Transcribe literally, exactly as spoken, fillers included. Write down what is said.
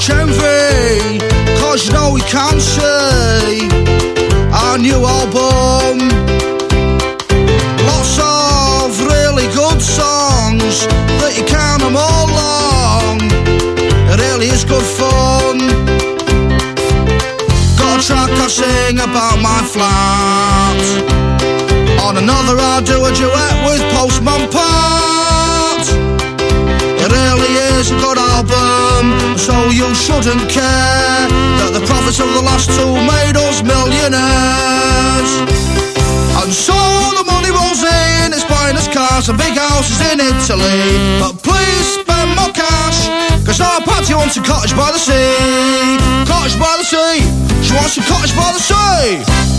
much envy, cause you know we can't see our new album. Lots of really good songs that you can't them all long. It really is good fun. Got a track I sing about my flat. On another I do a duet with Postman Pat. It really is a good album, so you shouldn't care that the profits of the last two made us millionaires. And so the money rolls in, it's buying us cars and big houses in Italy. But please spend more cash, cause our party wants a cottage by the sea. Cottage by the sea, she wants a cottage by the sea.